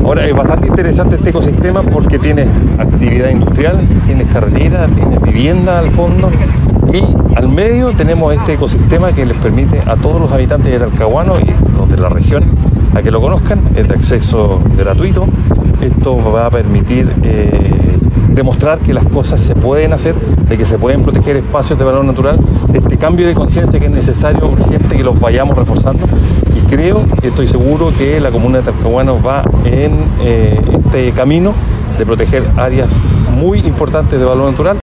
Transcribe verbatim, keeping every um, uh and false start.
Ahora es bastante interesante este ecosistema porque tiene actividad industrial, tiene carretera, tiene vivienda al fondo y al medio tenemos este ecosistema que les permite a todos los habitantes de Talcahuano y los de la región a que lo conozcan. Es de acceso gratuito. Esto va a permitir eh, demostrar que las cosas se pueden hacer, de que se pueden proteger espacios de valor natural, este cambio de conciencia que es necesario, urgente, que los vayamos reforzando. Y creo, estoy seguro que la comuna de Talcahuano va en eh, este camino de proteger áreas muy importantes de valor natural.